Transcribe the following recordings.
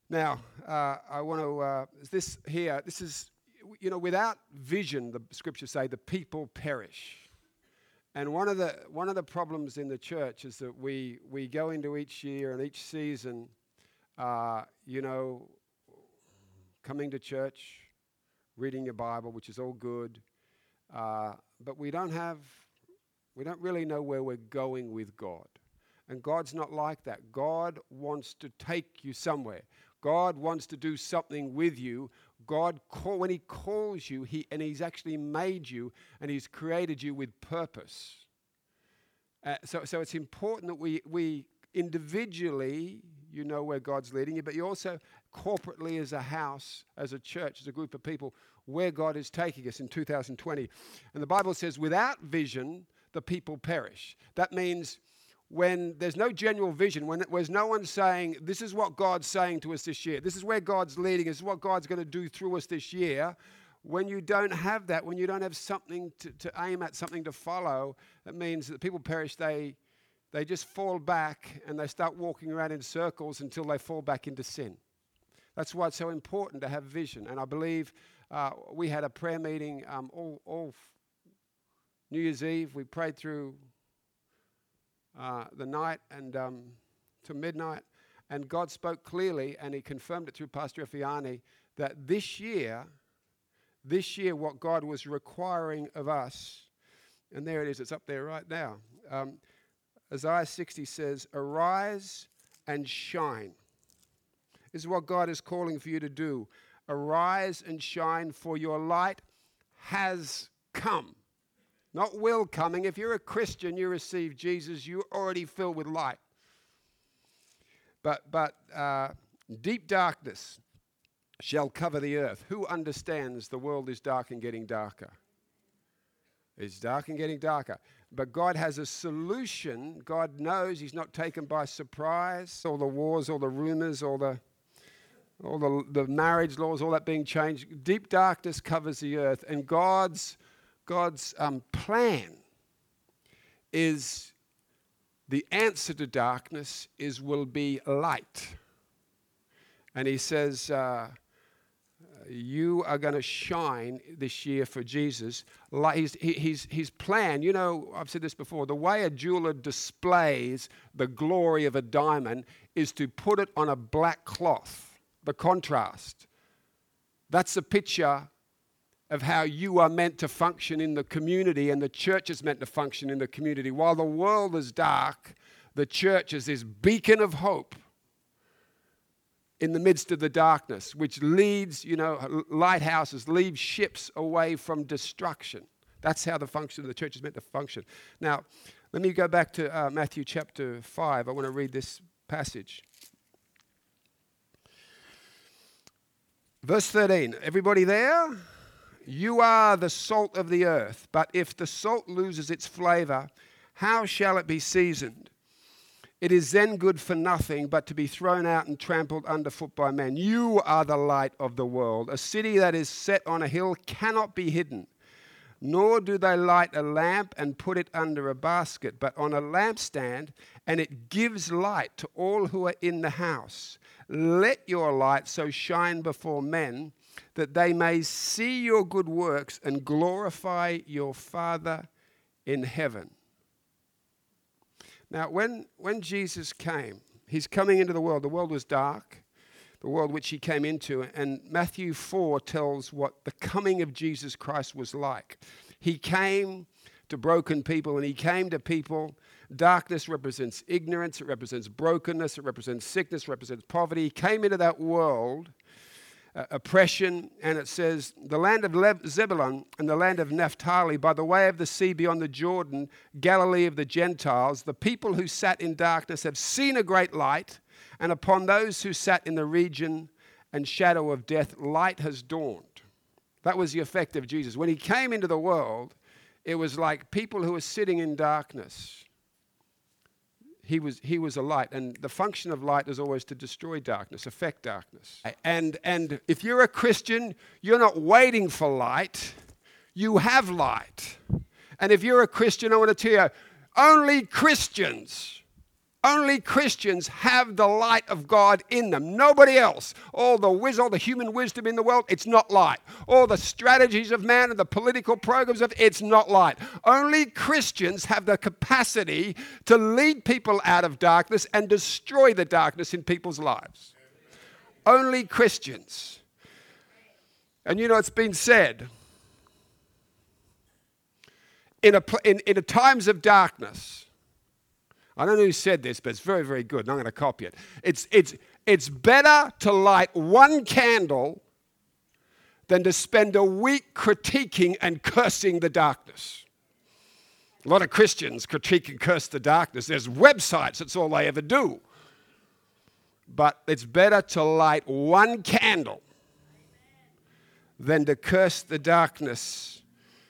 Now, I want to, this is, without vision, the scriptures say, the people perish. And one of the problems in the church is that we go into each year and each season, coming to church, reading your Bible, which is all good, but we don't really know where we're going with God. And God's not like that. God wants to take you somewhere. God wants to do something with you. When He calls you, He's actually made you and He's created you with purpose. So it's important that we individually, where God's leading you, but you also corporately as a house, as a church, as a group of people, where God is taking us in 2020. And the Bible says, without vision, the people perish. That means when there's no general vision, when there's no one saying, this is what God's saying to us this year, this is where God's leading, this is what God's going to do through us this year, when you don't have that, when you don't have something to aim at, something to follow, that means that people perish, they just fall back and they start walking around in circles until they fall back into sin. That's why it's so important to have vision. And I believe we had a prayer meeting all New Year's Eve. We prayed through the night and to midnight, and God spoke clearly, and He confirmed it through Pastor Effiani, that this year, what God was requiring of us, and there it is, it's up there right now. Isaiah 60 says, arise and shine. This is what God is calling for you to do. Arise and shine, for your light has come. Not will coming. If you're a Christian, you receive Jesus, you're already filled with light. But deep darkness shall cover the earth. Who understands the world is dark and getting darker? It's dark and getting darker. But God has a solution. God knows. He's not taken by surprise. All the wars, all the rumors, all the marriage laws, all that being changed. Deep darkness covers the earth. And God's plan is, the answer to darkness will be light. And He says, you are going to shine this year for Jesus. His plan, I've said this before, the way a jeweler displays the glory of a diamond is to put it on a black cloth, the contrast. That's a picture of how you are meant to function in the community, and the church is meant to function in the community. While the world is dark, the church is this beacon of hope in the midst of the darkness, which leads, lighthouses lead ships away from destruction. That's how the function of the church is meant to function. Now, let me go back to Matthew chapter 5. I want to read this passage. Verse 13. Everybody there? You are the salt of the earth, but if the salt loses its flavor, how shall it be seasoned? It is then good for nothing but to be thrown out and trampled underfoot by men. You are the light of the world. A city that is set on a hill cannot be hidden. Nor do they light a lamp and put it under a basket, but on a lampstand, and it gives light to all who are in the house. Let your light so shine before men that they may see your good works and glorify your Father in heaven. Now, when Jesus came, He's coming into the world. The world was dark, the world which He came into. And Matthew 4 tells what the coming of Jesus Christ was like. He came to broken people, and He came to people. Darkness represents ignorance. It represents brokenness. It represents sickness. It represents poverty. He came into that world, oppression, and it says, the land of Zebulun and the land of Naphtali, by the way of the sea beyond the Jordan, Galilee of the Gentiles, the people who sat in darkness have seen a great light, and upon those who sat in the region and shadow of death, light has dawned. That was the effect of Jesus. When He came into the world, it was like people who were sitting in darkness. He was a light, and the function of light is always to destroy darkness, affect darkness. And if you're a Christian, you're not waiting for light, you have light. And if you're a Christian, I want to tell you, only Christians Only Christians have the light of God in them. Nobody else. All the human wisdom in the world, it's not light. All the strategies of man and the political programs it's not light. Only Christians have the capacity to lead people out of darkness and destroy the darkness in people's lives. Only Christians. And it's been said, in times of darkness, I don't know who said this, but it's very, very good, and I'm going to copy it. It's better to light one candle than to spend a week critiquing and cursing the darkness. A lot of Christians critique and curse the darkness. There's websites, that's all they ever do. But it's better to light one candle than to curse the darkness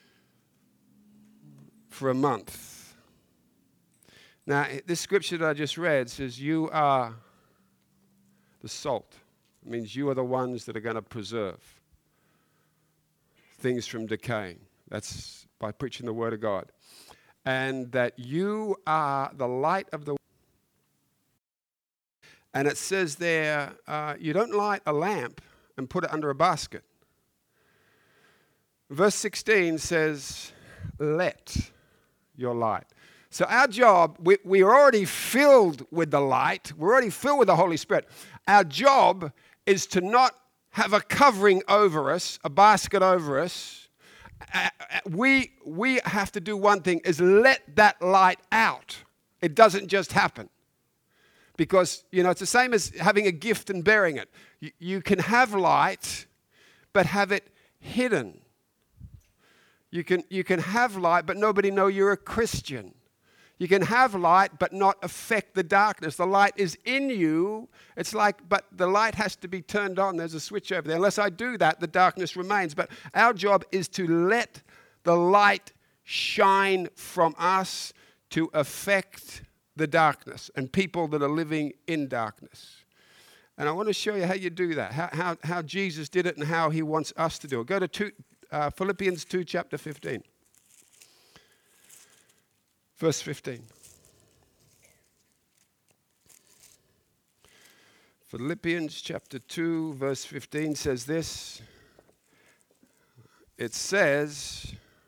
for a month. Now, this scripture that I just read says, you are the salt. It means you are the ones that are going to preserve things from decaying. That's by preaching the word of God. And that you are the light of the world. And it says there, you don't light a lamp and put it under a basket. Verse 16 says, let your light. So our job, we are already filled with the light. We're already filled with the Holy Spirit. Our job is to not have a covering over us, a basket over us. We have to do one thing, is let that light out. It doesn't just happen. Because, it's the same as having a gift and bearing it. You can have light, but have it hidden. You can have light, but nobody know you're a Christian. You can have light, but not affect the darkness. The light is in you. It's like, but the light has to be turned on. There's a switch over there. Unless I do that, the darkness remains. But our job is to let the light shine from us to affect the darkness and people that are living in darkness. And I want to show you how you do that, how Jesus did it and how he wants us to do it. Go to Philippians 2, chapter 15. Verse 15. Philippians chapter 2, verse 15 says this. It says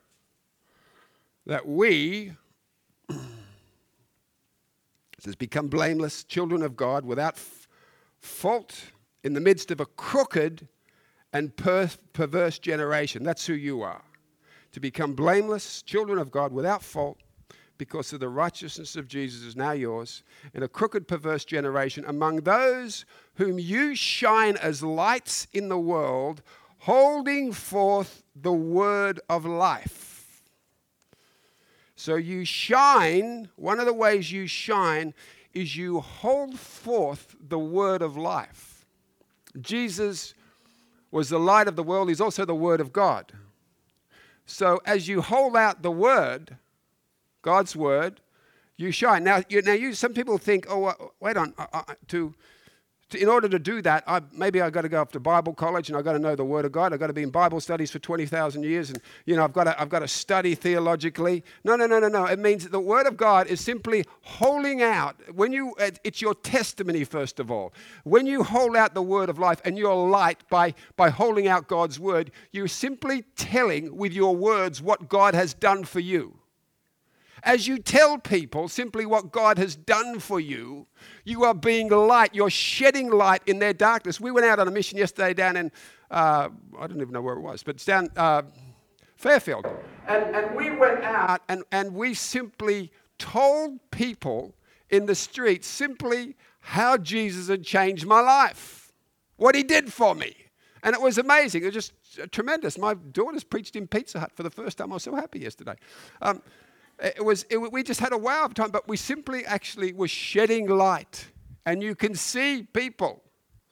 that we, it says, become blameless, children of God, without fault in the midst of a crooked and perverse generation. That's who you are. To become blameless, children of God, without fault, because of the righteousness of Jesus is now yours, in a crooked, perverse generation, among those whom you shine as lights in the world, holding forth the word of life. So you shine, one of the ways you shine is you hold forth the word of life. Jesus was the light of the world. He's also the word of God. So as you hold out the word, God's word, you shine. Now, some people think, wait on, in order to do that, maybe I've got to go off to Bible college and I've got to know the Word of God. I've got to be in Bible studies for 20,000 years and, I've got to study theologically. No. It means the Word of God is simply holding out. It's your testimony, first of all. When you hold out the Word of life and your light by holding out God's Word, you're simply telling with your words what God has done for you. As you tell people simply what God has done for you, you are being light. You're shedding light in their darkness. We went out on a mission yesterday down in, I don't even know where it was, but it's down Fairfield. And we went out and we simply told people in the streets simply how Jesus had changed my life, what he did for me. And it was amazing. It was just tremendous. My daughters preached in Pizza Hut for the first time. I was so happy yesterday. We just had a wow of time, but we simply actually were shedding light. And you can see people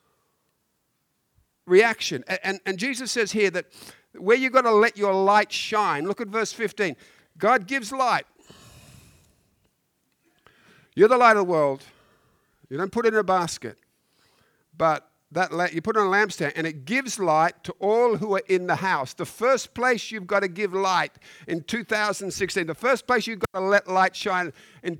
reaction. And Jesus says here that where you've got to let your light shine, look at verse 15. God gives light. You're the light of the world. You don't put it in a basket. But you put it on a lampstand, and it gives light to all who are in the house. The first place you've got to give light in 2016, the first place you've got to let light shine in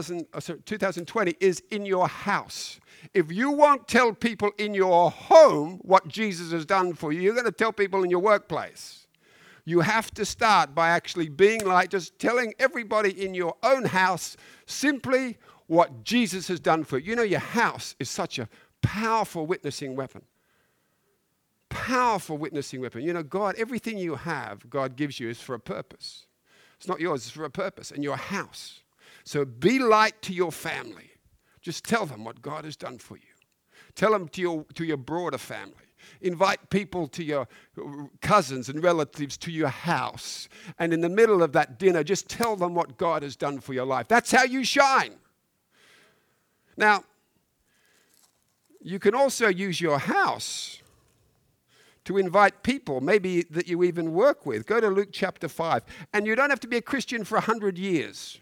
2020 is in your house. If you won't tell people in your home what Jesus has done for you, you're going to tell people in your workplace. You have to start by actually being light, just telling everybody in your own house simply what Jesus has done for you. You know, your house is such a powerful witnessing weapon. Powerful witnessing weapon. You know, God, everything you have, God gives you is for a purpose. It's not yours, it's for a purpose. And your house. So be light to your family. Just tell them what God has done for you. Tell them to your broader family. Invite people to your cousins and relatives to your house. And in the middle of that dinner, just tell them what God has done for your life. That's how you shine. Now, you can also use your house to invite people, maybe that you even work with. Go to Luke chapter 5. And you don't have to be a Christian for 100 years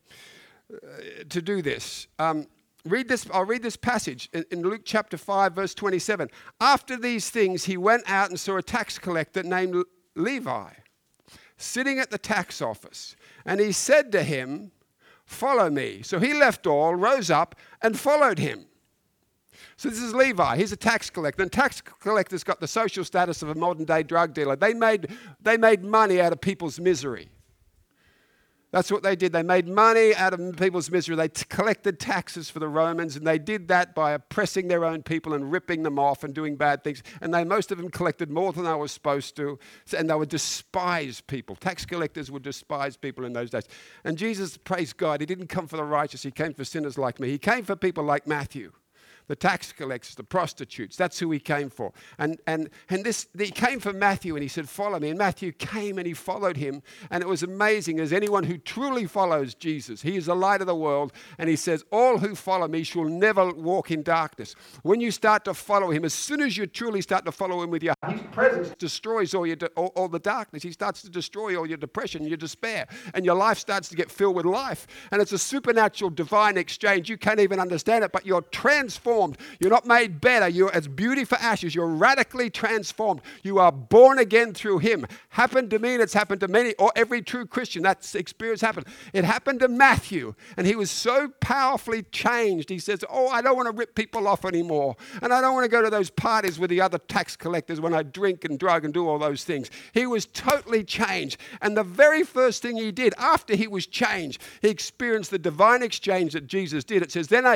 to do this. I'll read this passage in Luke chapter 5, verse 27. After these things, he went out and saw a tax collector named Levi sitting at the tax office. And he said to him, "Follow me." So he left all, rose up, and followed him. So this is Levi. He's a tax collector. And tax collectors got the social status of a modern-day drug dealer. They made money out of people's misery. That's what they did. They made money out of people's misery. They collected taxes for the Romans, and they did that by oppressing their own people and ripping them off and doing bad things. And most of them collected more than they were supposed to, and they were despised people. Tax collectors were despised people in those days. And Jesus, praise God, he didn't come for the righteous. He came for sinners like me. He came for people like Matthew, the tax collectors, the prostitutes. That's who he came for. And he came for Matthew, and he said, "Follow me." And Matthew came and he followed him. And it was amazing, as anyone who truly follows Jesus, he is the light of the world. And he says, "All who follow me shall never walk in darkness." When you start to follow him, as soon as you truly start to follow him with your heart, his presence destroys all the darkness. He starts to destroy all your depression, your despair, and your life starts to get filled with life. And it's a supernatural, divine exchange. You can't even understand it, but you're transformed. You're not made better. You're as beauty for ashes. You're radically transformed. You are born again through him. Happened to me, and it's happened to many, or every true Christian. That experience happened. It happened to Matthew, and he was so powerfully changed. He says, "Oh, I don't want to rip people off anymore, and I don't want to go to those parties with the other tax collectors when I drink and drug and do all those things." He was totally changed. And the very first thing he did after he was changed, he experienced the divine exchange that Jesus did. It says, then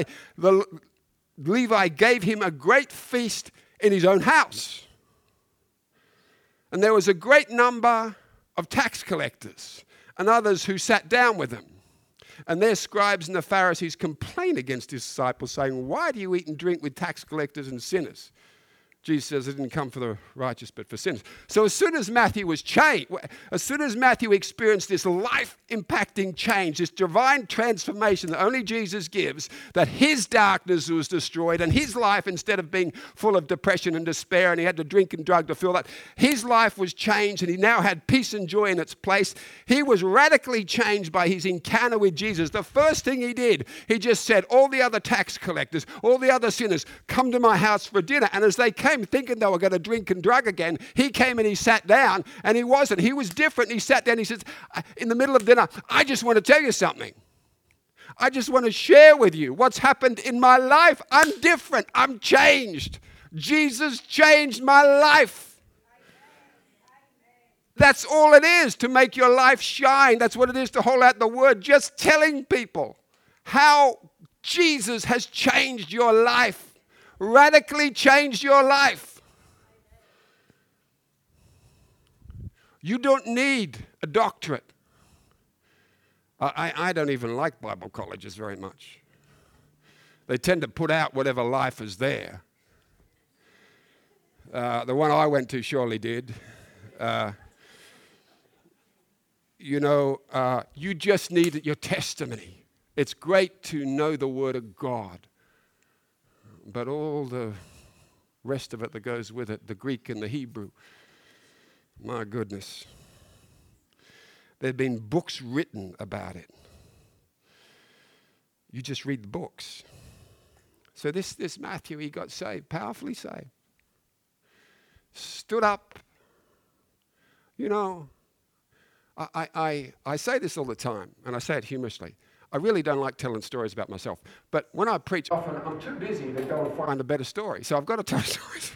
Levi gave him a great feast in his own house. And there was a great number of tax collectors and others who sat down with him. And their scribes and the Pharisees complained against his disciples, saying, "Why do you eat and drink with tax collectors and sinners?" Jesus says, "I didn't come for the righteous, but for sinners." So as soon as Matthew was changed, as soon as Matthew experienced this life-impacting change, this divine transformation that only Jesus gives, that his darkness was destroyed, and his life, instead of being full of depression and despair, and he had to drink and drug to fill that, his life was changed, and he now had peace and joy in its place. He was radically changed by his encounter with Jesus. The first thing he did, he just said, "All the other tax collectors, all the other sinners, come to my house for dinner." And as they came thinking they were going to drink and drug again, he came and he sat down, and he wasn't. He was different. He sat down. He says, in the middle of dinner, "I just want to tell you something. I just want to share with you what's happened in my life. I'm different. I'm changed. Jesus changed my life." That's all it is, to make your life shine. That's what it is to hold out the word, just telling people how Jesus has changed your life. Radically changed your life. You don't need a doctorate. I don't even like Bible colleges very much. They tend to put out whatever life is there. The one I went to surely did. You just need your testimony. It's great to know the Word of God. But all the rest of it that goes with it, the Greek and the Hebrew, my goodness. There have been books written about it. You just read the books. So this Matthew, he got saved, powerfully saved. Stood up. You know, I say this all the time, and I say it humorously. I really don't like telling stories about myself. But when I preach, often I'm too busy to go and find a better story. So I've got to tell stories.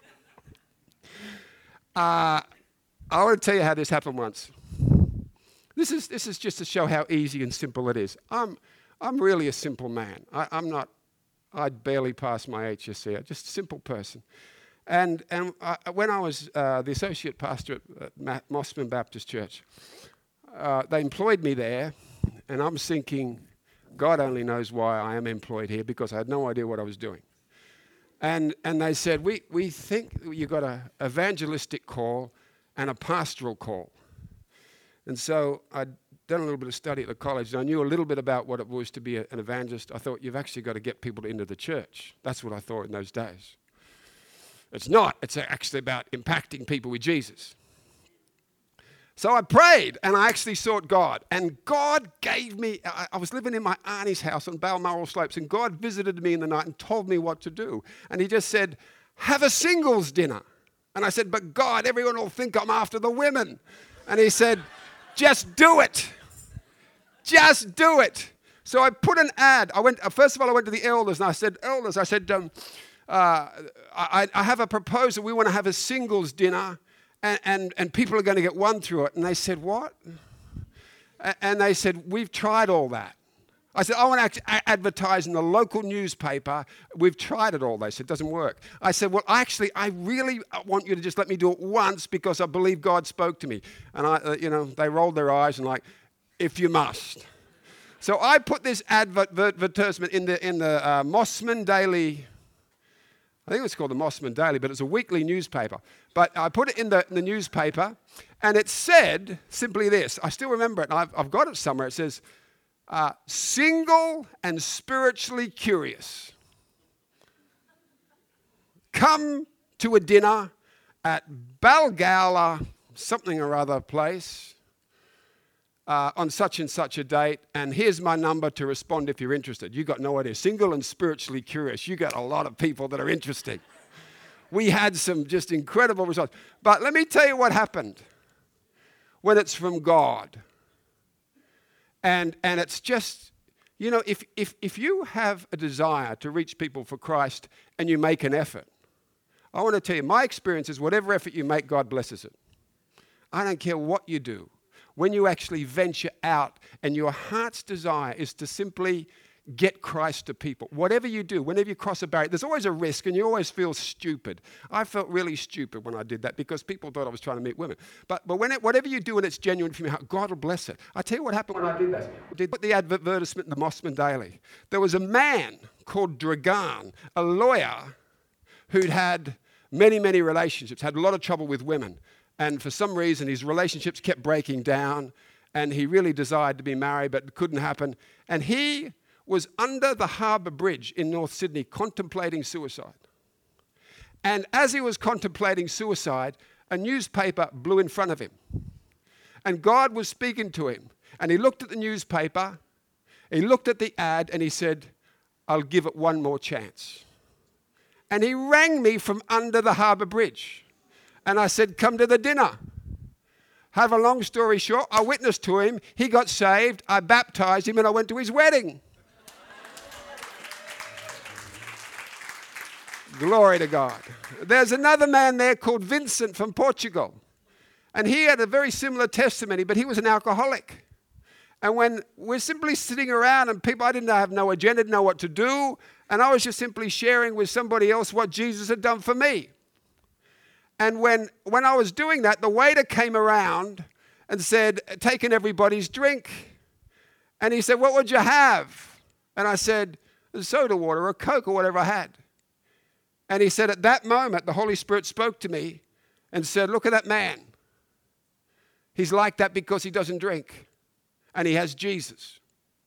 I want to tell you how this happened once. This is just to show how easy and simple it is. I'm really a simple man. I'd barely passed my HSC. I'm just a simple person. And when I was the associate pastor at Mossman Baptist Church, they employed me there, and I'm thinking, God only knows why I am employed here, because I had no idea what I was doing. And they said, we think you've got an evangelistic call and a pastoral call. And so I'd done a little bit of study at the college, and I knew a little bit about what it was to be an evangelist. I thought, you've actually got to get people into the church. That's what I thought in those days. It's not. It's actually about impacting people with Jesus. So I prayed, and I actually sought God. And God gave me, I was living in my auntie's house on Balmoral Slopes, and God visited me in the night and told me what to do. And he just said, have a singles dinner. And I said, but God, everyone will think I'm after the women. And he said, just do it. Just do it. So I put an ad. First of all, I went to the elders, and I said, elders, I have a proposal. We want to have a singles dinner, and people are going to get one through it. And they said, what? And they said, we've tried all that. I said, I want to advertise in the local newspaper. We've tried it all. They said, it doesn't work. I said, well, actually, I really want you to just let me do it once, because I believe God spoke to me. And they rolled their eyes and like, if you must. So I put this advertisement in the Mossman Daily. I think it was called the Mossman Daily, but it's a weekly newspaper. But I put it in the newspaper, and it said simply this. I still remember it, and I've got it somewhere. It says, single and spiritually curious, come to a dinner at Balgowlah, something or other place, on such and such a date, and here's my number to respond if you're interested. You got no idea. Single and spiritually curious. You got a lot of people that are interested. We had some just incredible results. But let me tell you what happened when it's from God. And it's just, if you have a desire to reach people for Christ and you make an effort, I want to tell you, my experience is whatever effort you make, God blesses it. I don't care what you do. When you actually venture out and your heart's desire is to simply get Christ to people, whatever you do, whenever you cross a barrier, there's always a risk, and you always feel stupid. I felt really stupid when I did that, because people thought I was trying to meet women. But whatever you do and it's genuine from your heart, God will bless it. I tell you what happened when I did that. I did put the advertisement in the Mossman Daily. There was a man called Dragan, a lawyer who'd had many, many relationships, had a lot of trouble with women. And for some reason, his relationships kept breaking down, and he really desired to be married, but it couldn't happen. And he was under the Harbour Bridge in North Sydney contemplating suicide. And as he was contemplating suicide, a newspaper blew in front of him. And God was speaking to him. And he looked at the newspaper, he looked at the ad, and he said, I'll give it one more chance. And he rang me from under the Harbour Bridge. And I said, come to the dinner. Have a long story short, I witnessed to him. He got saved. I baptized him, and I went to his wedding. Glory to God. There's another man there called Vincent from Portugal. And he had a very similar testimony, but he was an alcoholic. And when we're simply sitting around and I didn't have no agenda, didn't know what to do. And I was just simply sharing with somebody else what Jesus had done for me. And when I was doing that, the waiter came around and said, taking everybody's drink. And he said, what would you have? And I said, soda water or a Coke or whatever I had. And he said, at that moment, the Holy Spirit spoke to me and said, look at that man. He's like that because he doesn't drink. And he has Jesus.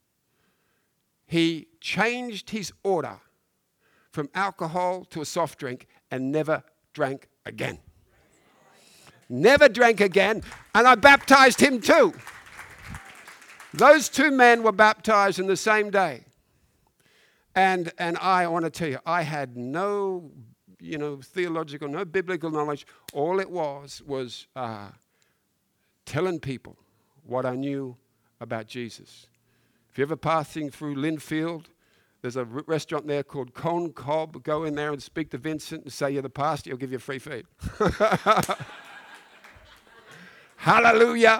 He changed his order from alcohol to a soft drink and never drank again. Never drank again. And I baptized him too. Those two men were baptized in the same day. And I want to tell you, I had no, theological, no biblical knowledge. All it was telling people what I knew about Jesus. If you're ever passing through Linfield, there's a restaurant there called Cone Cob. Go in there and speak to Vincent and say you're the pastor. He'll give you free feed. Hallelujah.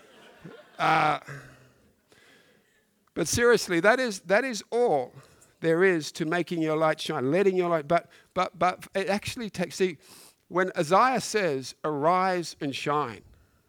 But seriously, that is all there is to making your light shine, letting your light. But it actually takes. See, when Isaiah says, "Arise and shine,"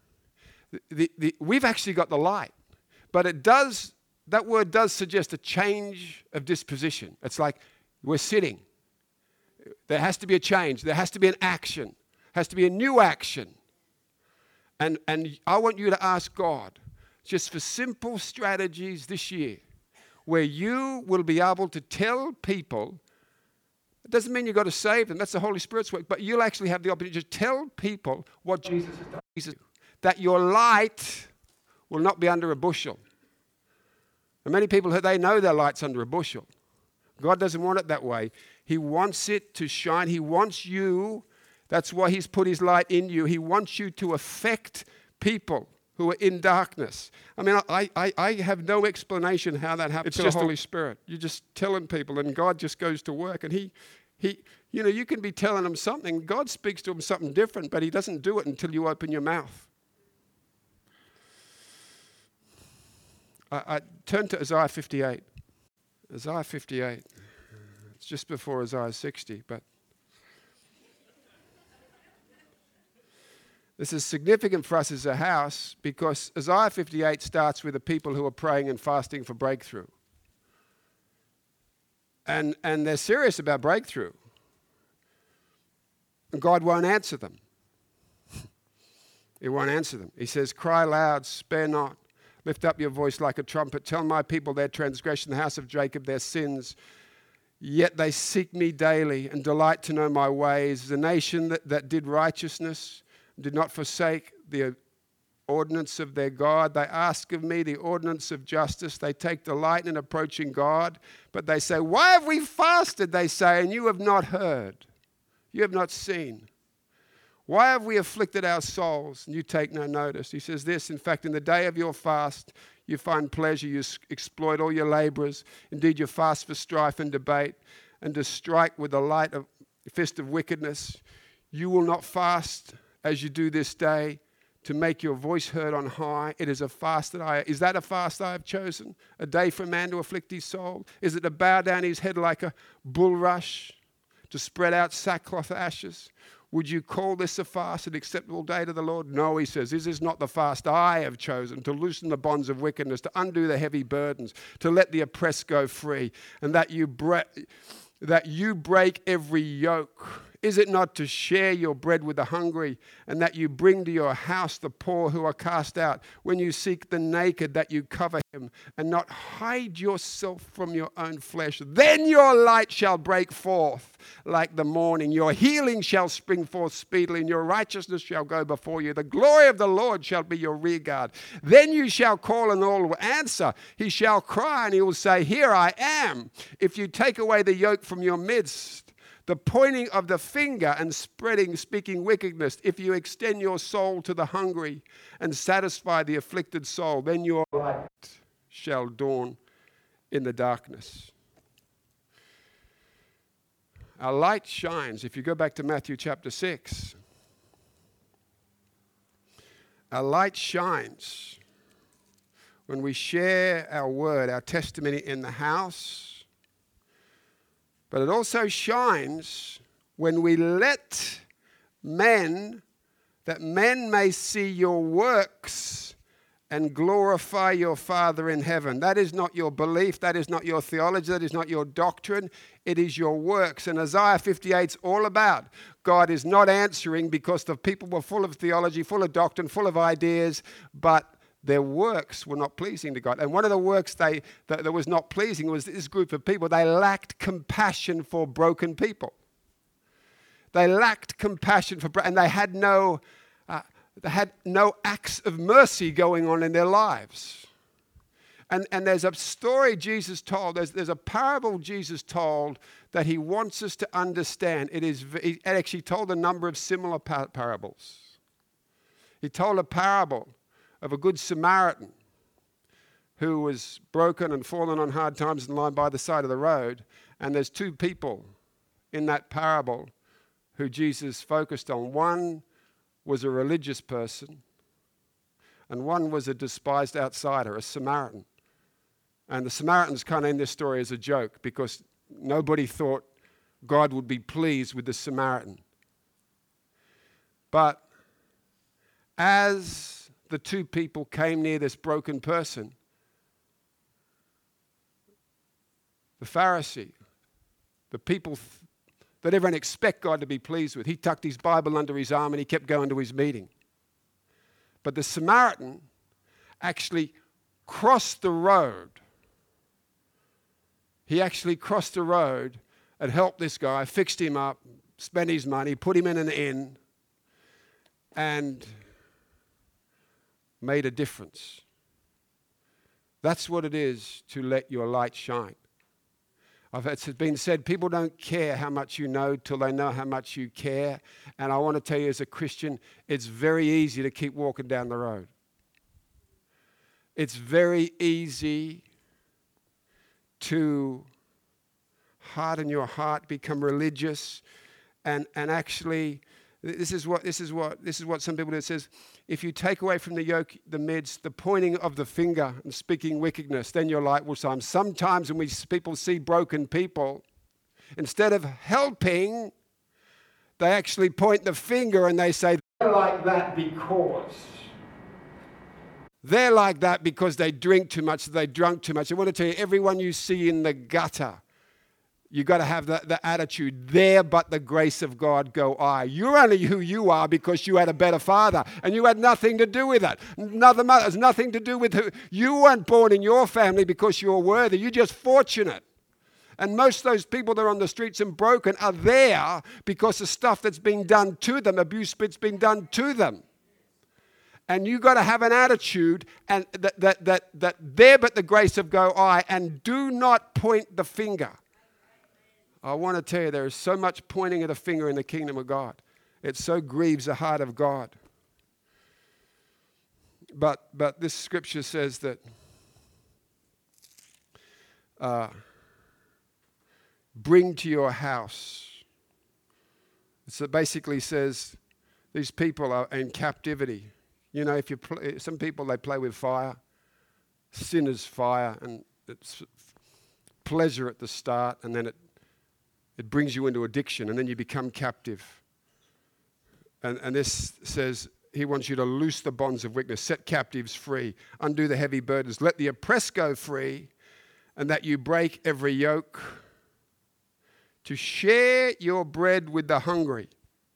we've actually got the light, but it does. That word does suggest a change of disposition. It's like we're sitting. There has to be a change. There has to be an action. There has to be a new action. And I want you to ask God just for simple strategies this year where you will be able to tell people. It doesn't mean you've got to save them. That's the Holy Spirit's work. But you'll actually have the opportunity to tell people what Jesus has done. That your light will not be under a bushel. And many people, they know their light's under a bushel. God doesn't want it that way. He wants it to shine. He wants you. That's why he's put his light in you. He wants you to affect people who are in darkness. I mean, I have no explanation how that happens. It's just the Holy Spirit. You're just telling people, and God just goes to work. And he, you can be telling them something. God speaks to them something different, but he doesn't do it until you open your mouth. I turn to Isaiah 58. Isaiah 58. It's just before Isaiah 60, but this is significant for us as a house because Isaiah 58 starts with the people who are praying and fasting for breakthrough. And they're serious about breakthrough. And God won't answer them. He won't answer them. He says, cry loud, spare not. Lift up your voice like a trumpet. Tell my people their transgression, the house of Jacob, their sins. Yet they seek me daily and delight to know my ways. The nation that did righteousness, did not forsake the ordinance of their God. They ask of me the ordinance of justice. They take delight in approaching God. But they say, why have we fasted, they say, and you have not heard. You have not seen. Why have we afflicted our souls, and you take no notice? He says this, in fact, in the day of your fast, you find pleasure, you exploit all your laborers. Indeed, you fast for strife and debate, and to strike with the light of fist of wickedness. You will not fast as you do this day to make your voice heard on high. It is a fast is that a fast I have chosen? A day for a man to afflict his soul? Is it to bow down his head like a bulrush, to spread out sackcloth ashes? Would you call this a fast, an acceptable day to the Lord? No, he says, this is not the fast I have chosen, to loosen the bonds of wickedness, to undo the heavy burdens, to let the oppressed go free, and that you break every yoke. Is it not to share your bread with the hungry, and that you bring to your house the poor who are cast out? When you seek the naked, that you cover him, and not hide yourself from your own flesh? Then your light shall break forth like the morning. Your healing shall spring forth speedily, and your righteousness shall go before you. The glory of the Lord shall be your rear guard. Then you shall call, and all will answer. He shall cry, and he will say, here I am. If you take away the yoke from your midst, the pointing of the finger and speaking wickedness, if you extend your soul to the hungry and satisfy the afflicted soul, then your light shall dawn in the darkness. Our light shines. If you go back to Matthew chapter 6, our light shines when we share our word, our testimony in the house. But it also shines when we let men, that men may see your works and glorify your Father in heaven. That is not your belief. That is not your theology. That is not your doctrine. It is your works. And Isaiah 58 is all about God is not answering because the people were full of theology, full of doctrine, full of ideas, but their works were not pleasing to God. And one of the works that was not pleasing was this group of people. They lacked compassion for broken people. They lacked compassion for, and they had no acts of mercy going on in their lives. And there's a story Jesus told, there's a parable Jesus told that he wants us to understand. He actually told a number of similar parables. He told a parable of a good Samaritan who was broken and fallen on hard times and lying by the side of the road. And there's two people in that parable who Jesus focused on. One was a religious person, and one was a despised outsider, a Samaritan. And the Samaritan's kind of in this story as a joke because nobody thought God would be pleased with the Samaritan. But as the two people came near this broken person, the Pharisee, the people that everyone expect God to be pleased with, he tucked his Bible under his arm and he kept going to his meeting. But the Samaritan actually crossed the road. He actually crossed the road and helped this guy, fixed him up, spent his money, put him in an inn, and made a difference. That's what it is to let your light shine. It's been said, people don't care how much you know till they know how much you care. And I want to tell you as a Christian, it's very easy to keep walking down the road. It's very easy to harden your heart, become religious, and actually, this is what some people do. It says, if you take away from the yoke, the midst, the pointing of the finger and speaking wickedness, then your light will shine. Sometimes when people see broken people, instead of helping, they actually point the finger and they say, they're like that because. They're like that because they drink too much, they drunk too much. I want to tell you, everyone you see in the gutter, you've got to have the attitude, there but the grace of God go I. You're only who you are because you had a better father and you had nothing to do with it. Another mother has nothing to do with who. You weren't born in your family because you're worthy. You're just fortunate. And most of those people that are on the streets and broken are there because of stuff that's been done to them, abuse that's been done to them. And you've got to have an attitude and that there but the grace of go I, and do not point the finger. I want to tell you, there is so much pointing of the finger in the kingdom of God. It so grieves the heart of God. But this scripture says that bring to your house. So it basically says these people are in captivity. You know, if you some people, they play with fire. Sin is fire, and it's pleasure at the start, and then it brings you into addiction, and then you become captive. And this says he wants you to loose the bonds of weakness, set captives free, undo the heavy burdens, let the oppressed go free, and that you break every yoke, to share your bread with the hungry,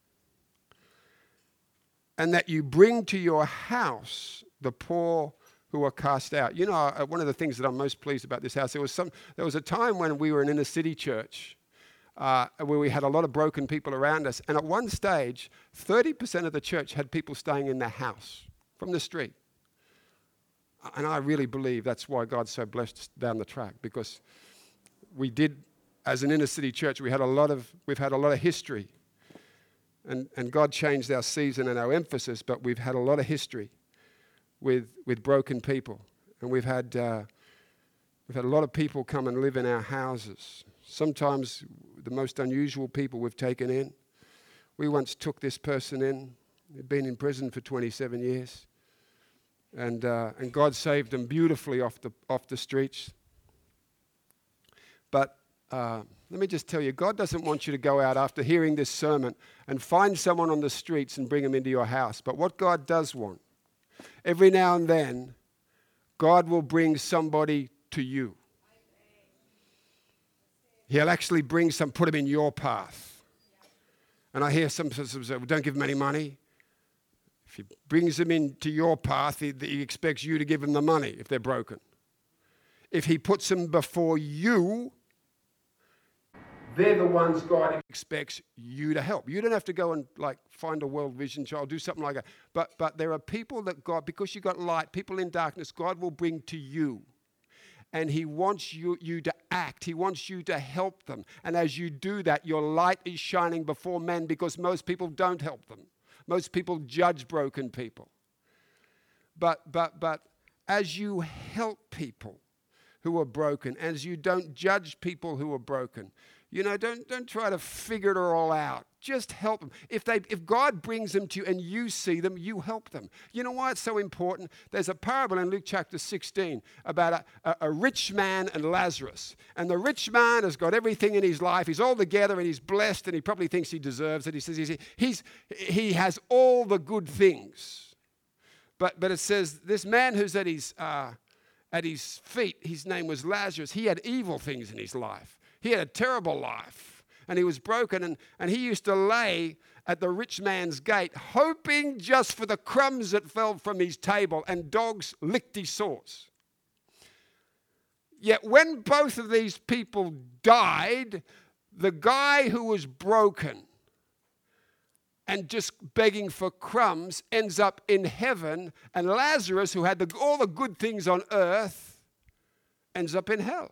and that you bring to your house the poor who are cast out. You know, one of the things that I'm most pleased about this house, there was a time when we were an inner city church, where we had a lot of broken people around us. And at one stage, 30% of the church had people staying in their house from the street. And I really believe that's why God's so blessed us down the track, because we did, as an inner city church, we've had a lot of history. And God changed our season and our emphasis, but we've had a lot of history with broken people. And we've had a lot of people come and live in our houses. Sometimes the most unusual people we've taken in. We once took this person in. He'd been in prison for 27 years. And God saved him beautifully off the streets. But let me just tell you, God doesn't want you to go out after hearing this sermon and find someone on the streets and bring them into your house. But what God does want, every now and then, God will bring somebody to you. He'll actually put them in your path. And I hear some say, well, don't give them any money. If he brings them into your path, he expects you to give them the money if they're broken. If he puts them before you, they're the ones God expects you to help. You don't have to go and find a World Vision child, do something like that. But there are people that God, because you've got light, people in darkness, God will bring to you. And he wants you to act. He wants you to help them. And as you do that, your light is shining before men, because most people don't help them. Most people judge broken people. But as you help people who are broken, as you don't judge people who are broken, don't try to figure it all out. Just help them. If God brings them to you and you see them, you help them. You know why it's so important? There's a parable in Luke chapter 16 about a rich man and Lazarus. And the rich man has got everything in his life. He's all together and he's blessed, and he probably thinks he deserves it. He says he has all the good things. But it says this man who's at his feet, his name was Lazarus. He had evil things in his life. He had a terrible life, and he was broken, and he used to lay at the rich man's gate, hoping just for the crumbs that fell from his table, and dogs licked his sores. Yet when both of these people died, the guy who was broken and just begging for crumbs ends up in heaven, and Lazarus, who had all the good things on earth, ends up in hell.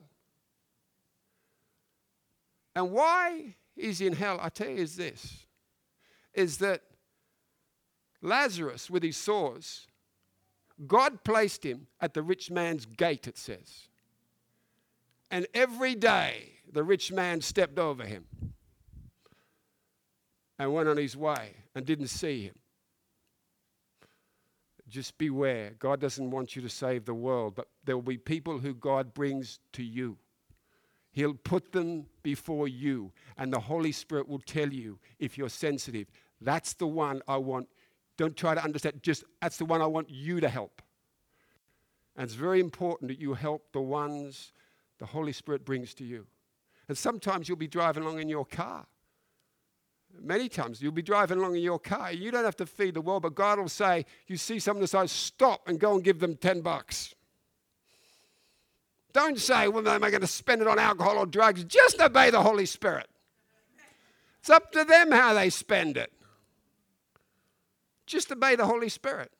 And why he's in hell, I tell you, is that Lazarus, with his sores, God placed him at the rich man's gate, it says. And every day, the rich man stepped over him and went on his way and didn't see him. Just beware. God doesn't want you to save the world, but there will be people who God brings to you. He'll put them before you, and the Holy Spirit will tell you, if you're sensitive, that's the one I want. Don't try to understand, that's the one I want you to help. And it's very important that you help the ones the Holy Spirit brings to you. And sometimes you'll be driving along in your car. Many times you'll be driving along in your car. You don't have to feed the world, but God will say, you see someone decide, stop and go and give them $10. Don't say, well, am I going to spend it on alcohol or drugs? Just obey the Holy Spirit. It's up to them how they spend it. Just obey the Holy Spirit.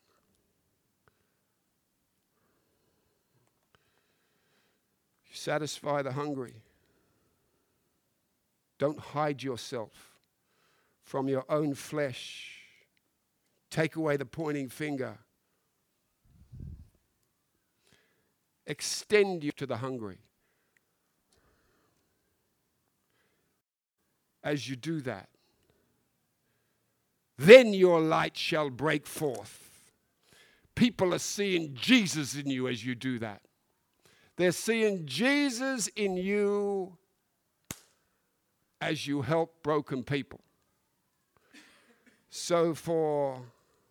You satisfy the hungry. Don't hide yourself from your own flesh. Take away the pointing finger. Extend you to the hungry. As you do that, then your light shall break forth. People are seeing Jesus in you as you do that. They're seeing Jesus in you as you help broken people. So for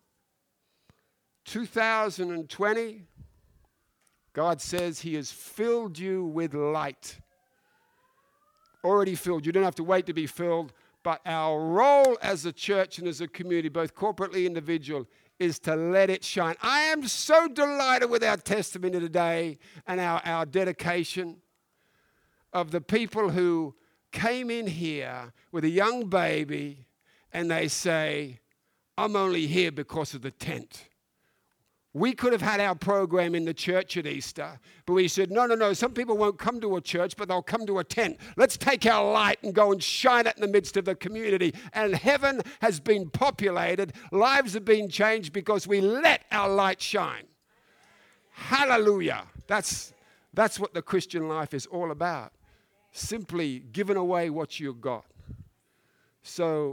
2020, God says He has filled you with light. Already filled. You don't have to wait to be filled. But our role as a church and as a community, both corporately and individual, is to let it shine. I am so delighted with our testimony today and our dedication of the people who came in here with a young baby and they say, I'm only here because of the tent. We could have had our program in the church at Easter, but we said, no, some people won't come to a church, but they'll come to a tent. Let's take our light and go and shine it in the midst of the community. And heaven has been populated. Lives have been changed because we let our light shine. Hallelujah. That's what the Christian life is all about. Simply giving away what you've got. So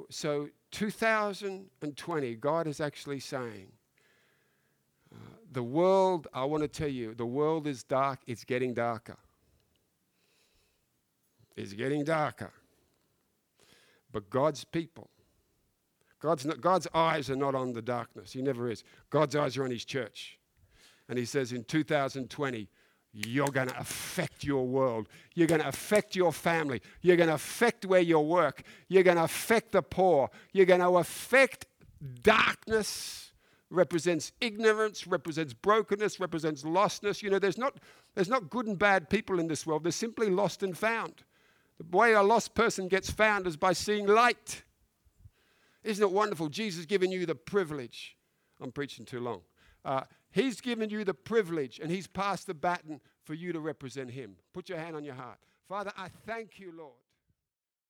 2020, God is actually saying, the world, I want to tell you, the world is dark. It's getting darker. It's getting darker. But God's people, God's eyes are not on the darkness. He never is. God's eyes are on His church. And He says in 2020, you're going to affect your world. You're going to affect your family. You're going to affect where you work. You're going to affect the poor. You're going to affect darkness. Represents ignorance, represents brokenness, represents lostness. You know, there's not good and bad people in this world. They're simply lost and found. The way a lost person gets found is by seeing light. Isn't it wonderful? Jesus has given you the privilege. I'm preaching too long. He's given you the privilege, and He's passed the baton for you to represent him. Put your hand on your heart. Father, I thank you, Lord,